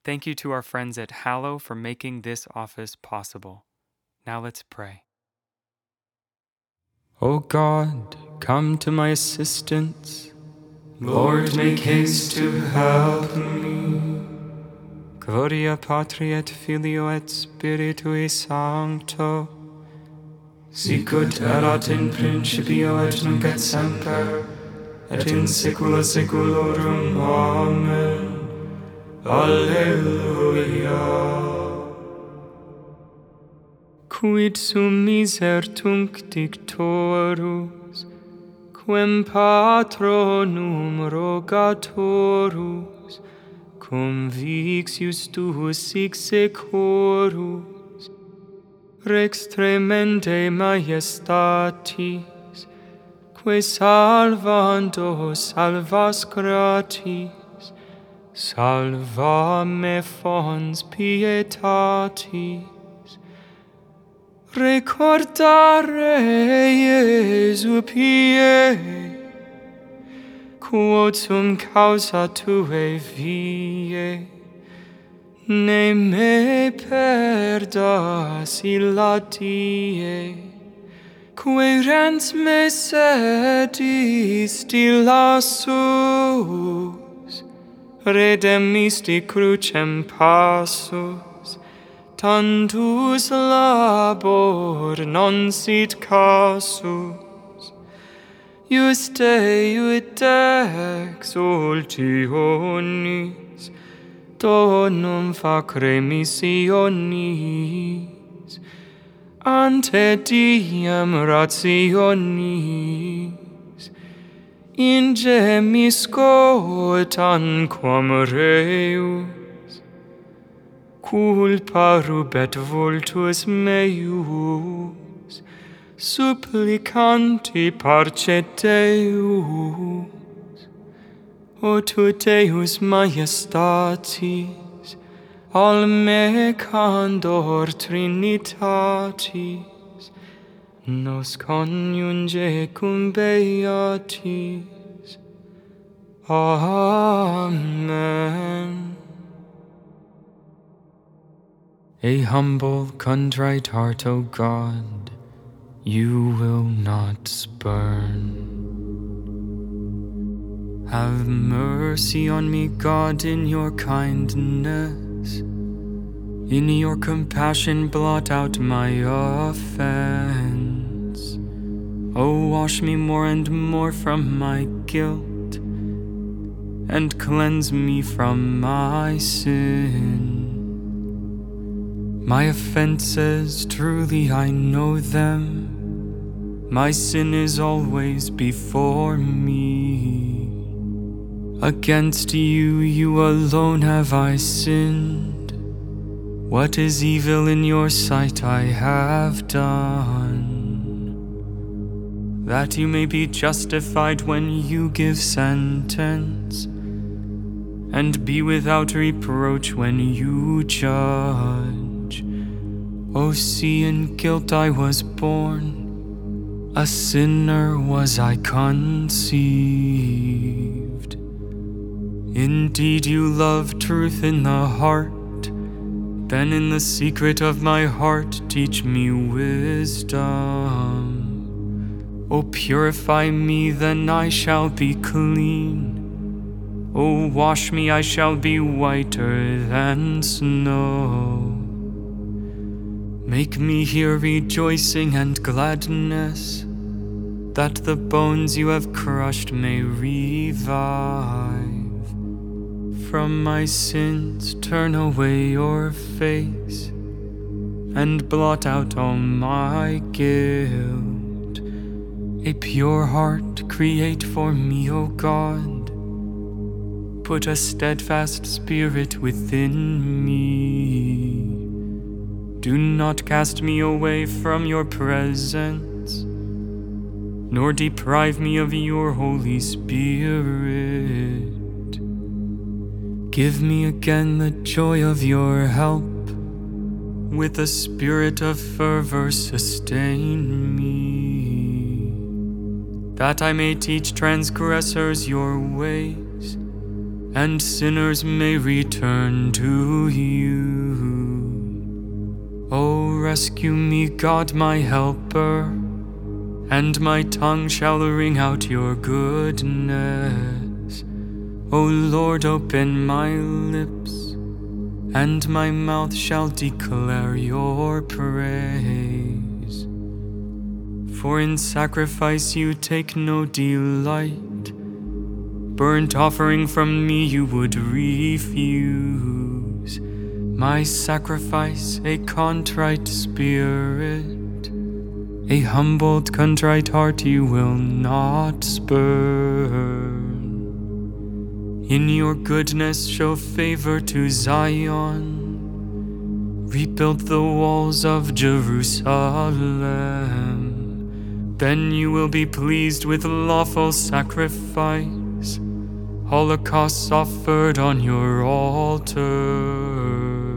Thank you to our friends at Hallow for making this office possible. Now let's pray. O God, come to my assistance. Lord, make haste to help me. Gloria Patri et Filio et Spiritui Sancto, sicut erat in principio et nunc et semper, et in saecula saeculorum. Amen. Alleluia. Quid sum miser tunc dictorus, quem patronum rogatorus, convixius tuus sic securus, rex tremende majestatis, que salvando salvas gratis, salva me fons pietatis. Recordare Iesu pie, quod sum causa tuae viae, ne me perdas illa die, quaerens me sedis illa suus, redemisti crucem passus, tantus labor non sit casus, juste ut exultionis, donum facere missionis, ante diem rationis, ingemisco tanquam reus, culpa rubet vultus meus, supplicanti parce Deus. O tu Deus majestatis, al me candor Trinitatis, nos coniunge cum beatis. Amen. A humble, contrite heart, O God, you will not spurn. Have mercy on me, God, in your kindness. In your compassion blot out my offense. O wash me more and more from my guilt, and cleanse me from my sin. My offenses, truly I know them. My sin is always before me. Against you, you alone have I sinned. What is evil in your sight I have done, that you may be justified when you give sentence, and be without reproach when you judge. O see, in guilt I was born, a sinner was I conceived. Indeed, you love truth in the heart, then in the secret of my heart teach me wisdom. O purify me, then I shall be clean. O wash me, I shall be whiter than snow. Make me hear rejoicing and gladness, that the bones you have crushed may revive. From my sins turn away your face, and blot out all my guilt. A pure heart create for me, O God. Put a steadfast spirit within me. Do not cast me away from your presence, nor deprive me of your Holy Spirit. Give me again the joy of your help. With a spirit of fervor sustain me, that I may teach transgressors your ways, and sinners may return to you. O rescue me, God, my helper, and my tongue shall ring out your goodness. O Lord, open my lips, and my mouth shall declare your praise. For in sacrifice you take no delight, burnt offering from me you would refuse. My sacrifice, a contrite spirit, a humbled, contrite heart you will not spurn. In your goodness show favor to Zion, rebuild the walls of Jerusalem. Then you will be pleased with lawful sacrifice, holocausts offered on your altar.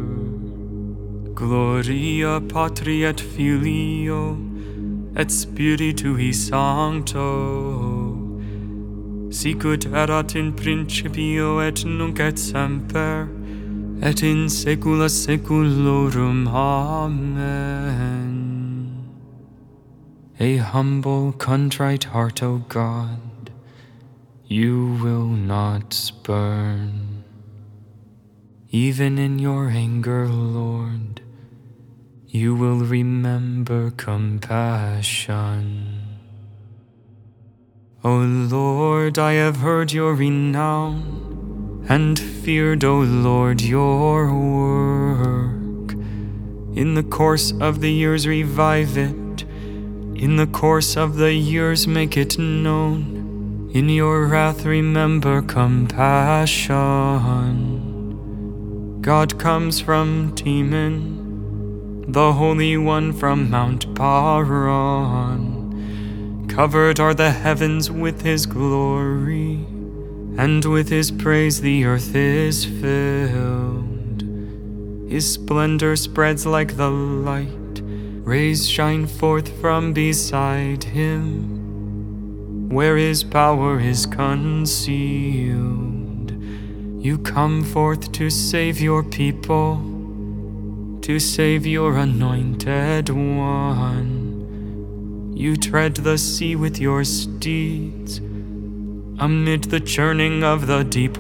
Gloria Patri et Filio et Spiritui Sancto, sicut erat in principio et nunc et semper, et in saecula saeculorum. Amen. A humble, contrite heart, O God, you will not spurn. Even in your anger, Lord, you will remember compassion. O Lord, I have heard your renown, and feared, O Lord, your work. In the course of the years revive it, in the course of the years make it known. In your wrath remember compassion. God comes from Teman, the Holy One from Mount Paran. Covered are the heavens with his glory, and with his praise the earth is filled. His splendor spreads like the light, rays shine forth from beside him. Where his power is concealed, you come forth to save your people, to save your anointed one. You tread the sea with your steeds, amid the churning of the deep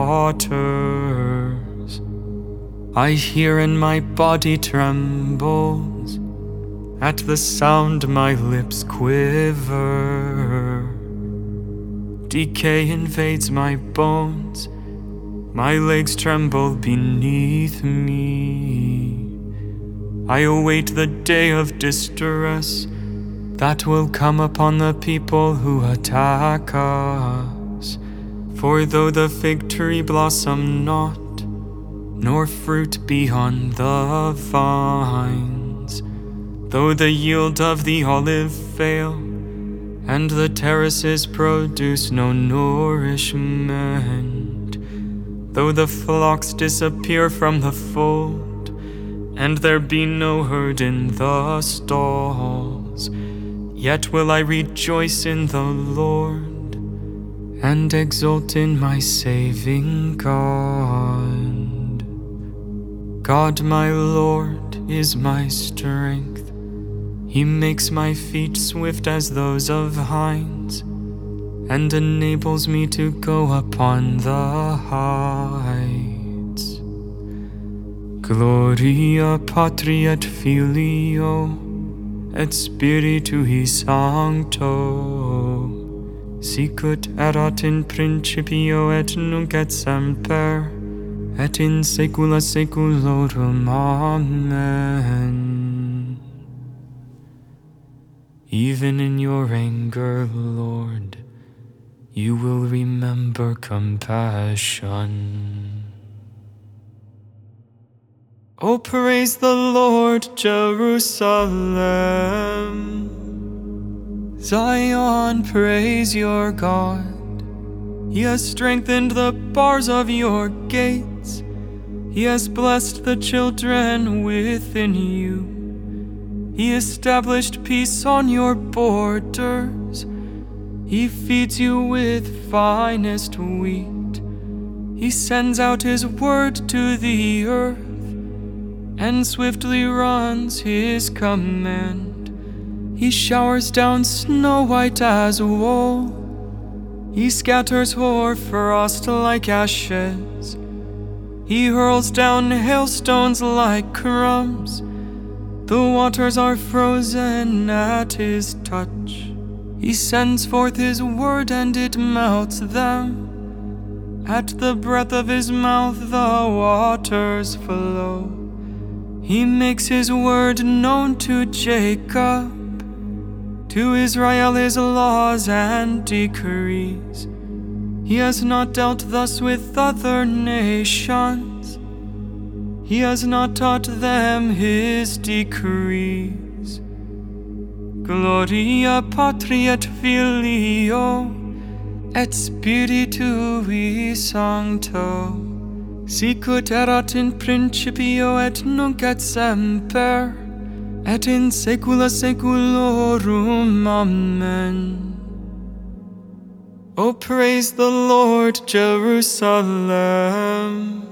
waters. I hear and my body trembles, at the sound my lips quiver. Decay invades my bones, my legs tremble beneath me. I await the day of distress that will come upon the people who attack us. For though the fig tree blossom not, nor fruit be on the vines, though the yield of the olive fail, and the terraces produce no nourishment, though the flocks disappear from the fold, and there be no herd in the stalls, yet will I rejoice in the Lord, and exult in my saving God. God my Lord is my strength. He makes my feet swift as those of hinds, and enables me to go upon the heights. Gloria Patri et Filio et Spiritui Sancto, sicut erat in principio et nunc et semper, et in saecula saeculorum. Amen. Even in your anger, Lord, you will remember compassion. Oh, praise the Lord, Jerusalem. Zion, praise your God. He has strengthened the bars of your gates. He has blessed the children within you. He established peace on your borders. He feeds you with finest wheat. He sends out his word to the earth, and swiftly runs his command. He showers down snow white as wool. He scatters hoar frost like ashes. He hurls down hailstones like crumbs. The waters are frozen at his touch. He sends forth his word and it melts them. At the breath of his mouth the waters flow. He makes his word known to Jacob, to Israel his laws and decrees. He has not dealt thus with other nations. He has not taught them his decrees. Gloria Patri et Filio et Spiritui Sancto, sicut erat in principio et nunc et semper, et in saecula saeculorum. Amen. O praise the Lord, Jerusalem.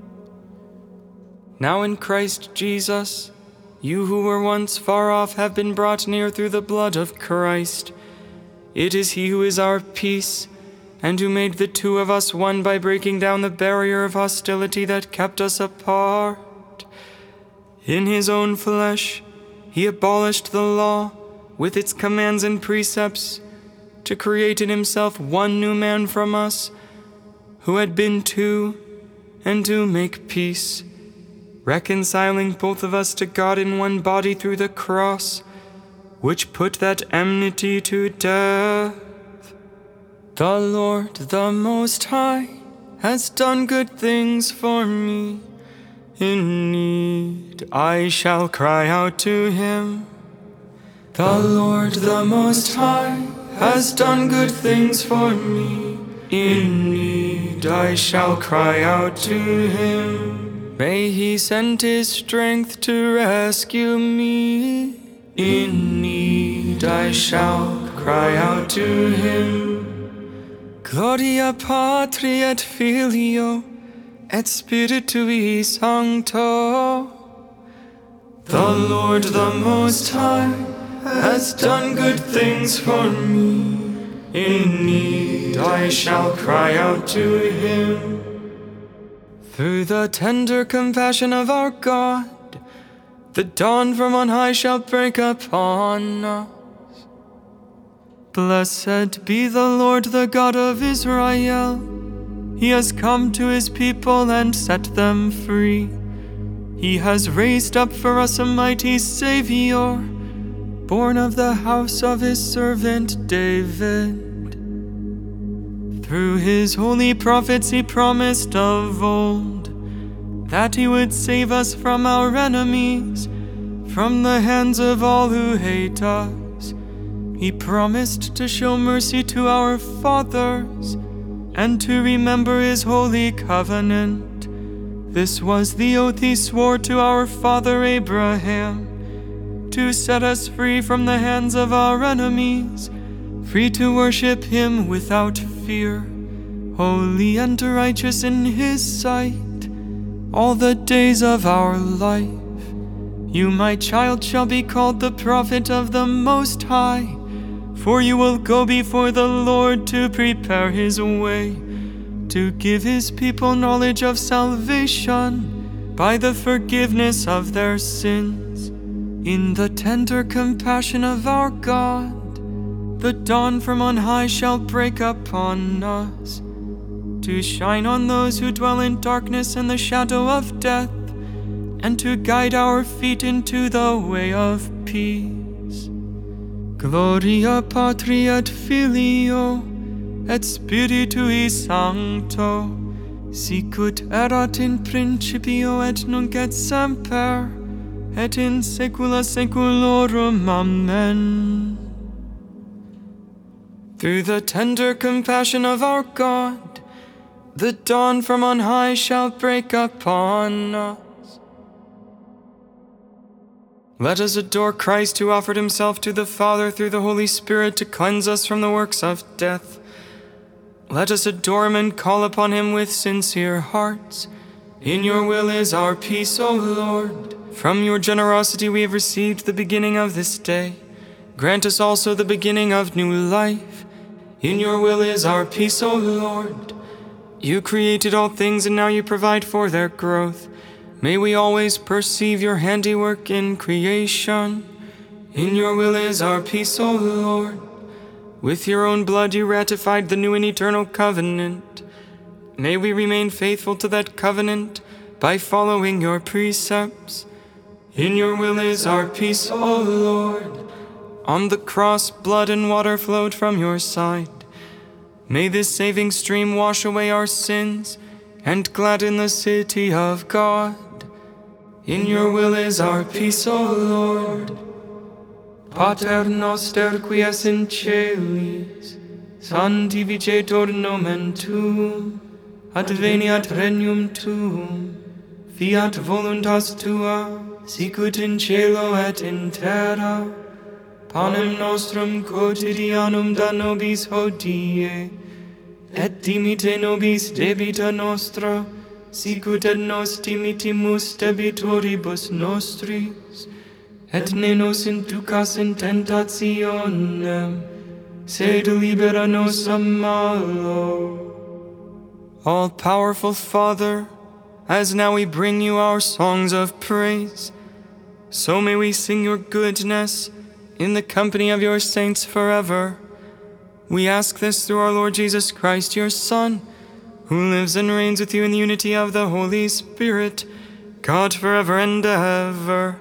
Now in Christ Jesus, you who were once far off have been brought near through the blood of Christ. It is he who is our peace, and who made the two of us one by breaking down the barrier of hostility that kept us apart. In his own flesh, he abolished the law with its commands and precepts, to create in himself one new man from us, who had been two, and to make peace, reconciling both of us to God in one body through the cross, which put that enmity to death. The Lord, the Most High, has done good things for me. In need I shall cry out to him. The Lord, the Most High, has done good things for me. In need I shall cry out to him. May he send his strength to rescue me. In need I shall cry out to him. Gloria Patri et Filio et Spiritui Sancto. The Lord, the Most High, has done good things for me. In need I shall cry out to him. Through the tender compassion of our God, the dawn from on high shall break upon us. Blessed be the Lord, the God of Israel. He has come to his people and set them free. He has raised up for us a mighty Savior, born of the house of his servant David. Through his holy prophets he promised of old that he would save us from our enemies, from the hands of all who hate us. He promised to show mercy to our fathers and to remember his holy covenant. This was the oath he swore to our father Abraham, to set us free from the hands of our enemies, free to worship him without fear, holy and righteous in his sight, all the days of our life. You, my child, shall be called the prophet of the Most High, for you will go before the Lord to prepare his way, to give his people knowledge of salvation by the forgiveness of their sins. In the tender compassion of our God, the dawn from on high shall break upon us, to shine on those who dwell in darkness and the shadow of death, and to guide our feet into the way of peace. Gloria Patri et Filio et Spiritui Sancto, sicut erat in principio et nunc et semper, et in saecula saeculorum. Amen. Through the tender compassion of our God, the dawn from on high shall break upon us. Let us adore Christ, who offered himself to the Father through the Holy Spirit to cleanse us from the works of death. Let us adore him and call upon him with sincere hearts. In your will is our peace, O Lord. From your generosity we have received the beginning of this day. Grant us also the beginning of new life. In your will is our peace, O Lord. You created all things, and now you provide for their growth. May we always perceive your handiwork in creation. In your will is our peace, O Lord. With your own blood you ratified the new and eternal covenant. May we remain faithful to that covenant by following your precepts. In your will is our peace, O Lord. On the cross, blood and water flowed from your side. May this saving stream wash away our sins and gladden the city of God. In your will is our peace, O Lord. Pater noster qui es in celis, sanctificetur nomen tuum, adveniat regnum tuum, fiat voluntas tua, sicut in cielo et in terra. Panem nostrum quotidianum da nobis hodie, et dimite nobis debita nostra, sicut et nos dimitimus debitoribus nostris, et ne nos inducas in tentationem, sed libera nos a malo. All-powerful Father, as now we bring you our songs of praise, so may we sing your goodness in the company of your saints forever. We ask this through our Lord Jesus Christ, your Son, who lives and reigns with you in the unity of the Holy Spirit, God forever and ever.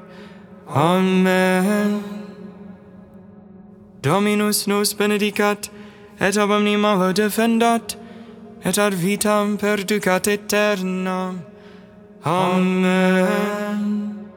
Amen. Dominus nos benedicat, et ab omni malo defendat, et ad vitam perducat aeternam. Amen.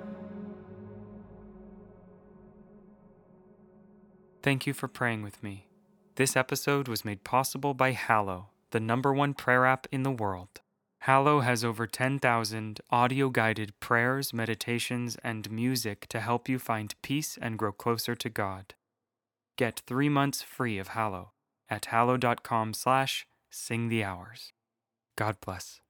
Thank you for praying with me. This episode was made possible by Hallow, the #1 prayer app in the world. Hallow has over 10,000 audio-guided prayers, meditations, and music to help you find peace and grow closer to God. Get 3 months free of Hallow at hallow.com/singthehours. God bless.